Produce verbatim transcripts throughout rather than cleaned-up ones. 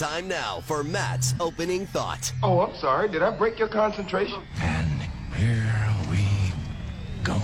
Time now for Matt's opening thought. Oh, I'm sorry. Did I break your concentration? And here we go.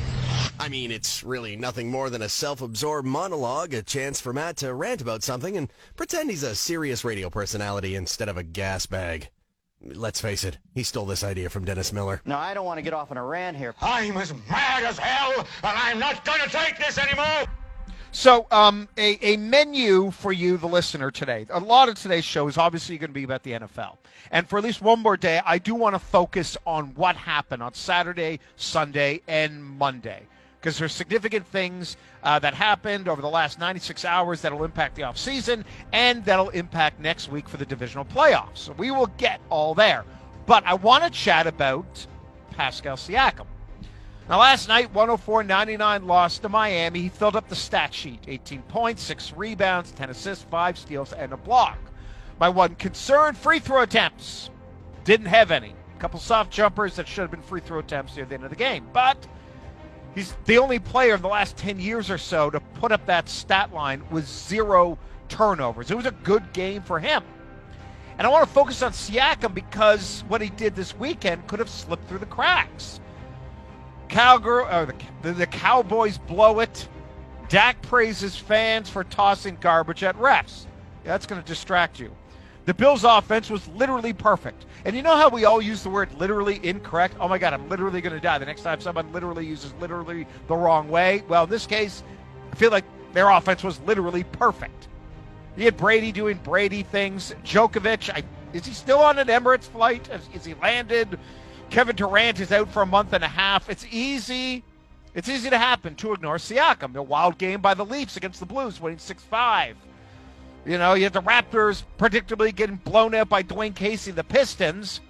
I mean, it's really nothing more than a self-absorbed monologue, a chance for Matt to rant about something and pretend he's a serious radio personality instead of a gas bag. Let's face it, he stole this idea from Dennis Miller. No, I don't want to get off on a rant here. I'm as mad as hell, and I'm not going to take this anymore. So, um, a, a menu for you, the listener, today. A lot of today's show is obviously going to be about the N F L. And for at least one more day, I do want to focus on what happened on Saturday, Sunday, and Monday. Because there's significant things uh, that happened over the last ninety-six hours that'll impact the offseason and that'll impact next week for the divisional playoffs. So we will get all there. But I want to chat about Pascal Siakam. Now, last night, one oh four ninety-nine loss to Miami. He filled up the stat sheet. eighteen points, six rebounds, ten assists, five steals, and a block. My one concern, free throw attempts. Didn't have any. A couple soft jumpers that should have been free throw attempts near the end of the game. But he's the only player in the last ten years or so to put up that stat line with zero turnovers. It was a good game for him. And I want to focus on Siakam because what he did this weekend could have slipped through the cracks. Cowgirl, or the, the, the Cowboys blow it. Dak praises fans for tossing garbage at refs. Yeah, that's going to distract you. The Bills' offense was literally perfect. And you know how we all use the word literally incorrect? Oh, my God, I'm literally going to die the next time someone literally uses literally the wrong way. Well, in this case, I feel like their offense was literally perfect. You had Brady doing Brady things. Djokovic, I, is he still on an Emirates flight? Is, is he landed? Kevin Durant is out for a month and a half. It's easy. It's easy to happen to ignore Siakam. A wild game by the Leafs against the Blues, winning six five. You know, you had the Raptors predictably getting blown out by Dwayne Casey, the Pistons.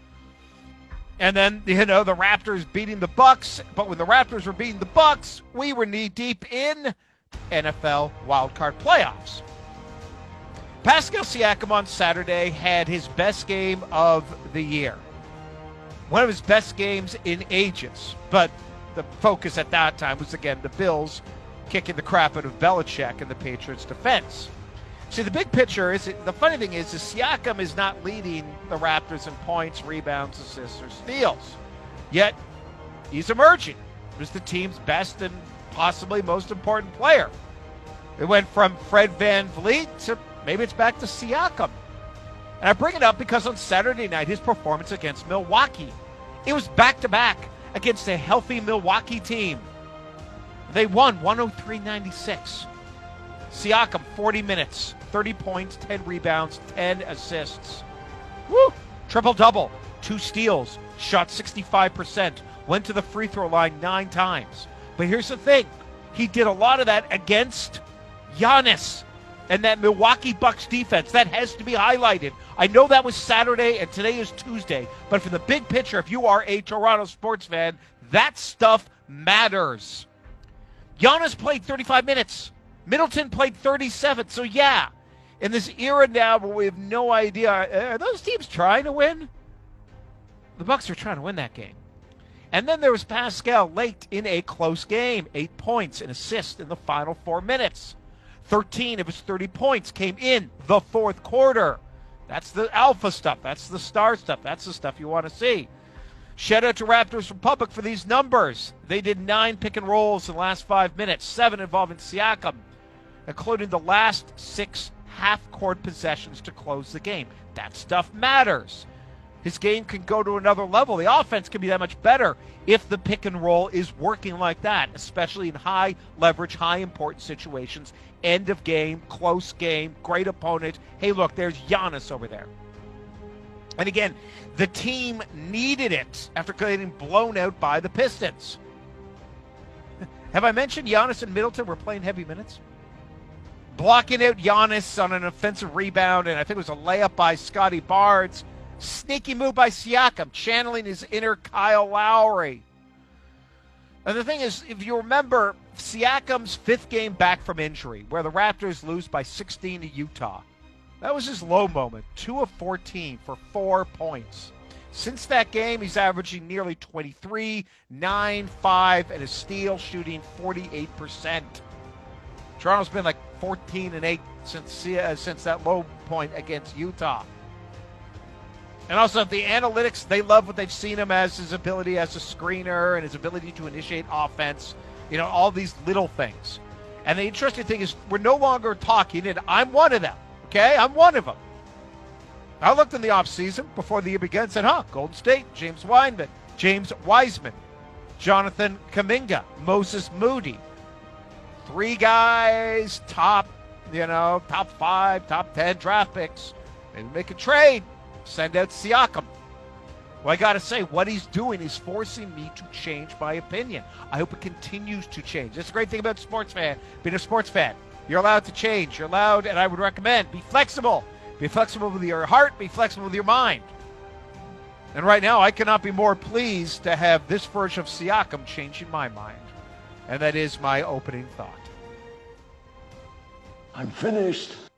And then, you know, the Raptors beating the Bucks. But when the Raptors were beating the Bucks, we were knee-deep in N F L wildcard playoffs. Pascal Siakam on Saturday had his best game of the year. One of his best games in ages. But the focus at that time was, again, the Bills kicking the crap out of Belichick and the Patriots' defense. See, the big picture is, the funny thing is, is Siakam is not leading the Raptors in points, rebounds, assists, or steals. Yet, he's emerging as the team's best and possibly most important player. It went from Fred VanVleet to maybe it's back to Siakam. And I bring it up because on Saturday night, his performance against Milwaukee, it was back-to-back against a healthy Milwaukee team. They won one oh three ninety-six. Siakam, forty minutes, thirty points, ten rebounds, ten assists. Woo! Triple-double, two steals, shot sixty-five percent, went to the free throw line nine times. But here's the thing. He did a lot of that against Giannis and that Milwaukee Bucks defense. That has to be highlighted. I know that was Saturday and today is Tuesday, but for the big picture, if you are a Toronto sports fan, that stuff matters. Giannis played thirty-five minutes. Middleton played thirty-seven. So, yeah, in this era now where we have no idea, are those teams trying to win? The Bucks are trying to win that game. And then there was Pascal late in a close game. Eight points, an assist in the final four minutes. thirteen of his thirty points came in the fourth quarter. That's the alpha stuff. That's the star stuff. That's the stuff you want to see. Shout out to Raptors Republic for these numbers. They did nine pick and rolls in the last five minutes, seven involving Siakam, including the last six half-court possessions to close the game. That stuff matters. His game can go to another level. The offense can be that much better if the pick and roll is working like that, especially in high leverage, high important situations. End of game, close game, great opponent. Hey, look, there's Giannis over there. And again, the team needed it after getting blown out by the Pistons. Have I mentioned Giannis and Middleton were playing heavy minutes? Blocking out Giannis on an offensive rebound, and I think it was a layup by Scotty Barnes. Sneaky move by Siakam, channeling his inner Kyle Lowry. And the thing is, if you remember, Siakam's fifth game back from injury, where the Raptors lose by sixteen to Utah, that was his low moment, two of fourteen for four points. Since that game, he's averaging nearly twenty-three, nine, five, and a steal, shooting forty-eight percent. Toronto's been like fourteen and eight since uh, since that low point against Utah. And also the analytics, they love what they've seen him as, his ability as a screener and his ability to initiate offense, you know, all these little things. And the interesting thing is we're no longer talking, and I'm one of them, okay? I'm one of them. I looked in the offseason before the year began and said, huh, Golden State, James Wiseman, James Wiseman, Jonathan Kuminga, Moses Moody. Three guys, top, you know, top five, top ten draft picks. Maybe make a trade. Send out Siakam. Well, I got to say, what he's doing is forcing me to change my opinion. I hope it continues to change. That's the great thing about sports fan, being a sports fan. You're allowed to change. You're allowed, and I would recommend, be flexible. Be flexible with your heart. Be flexible with your mind. And right now, I cannot be more pleased to have this version of Siakam changing my mind. And that is my opening thought. I'm finished.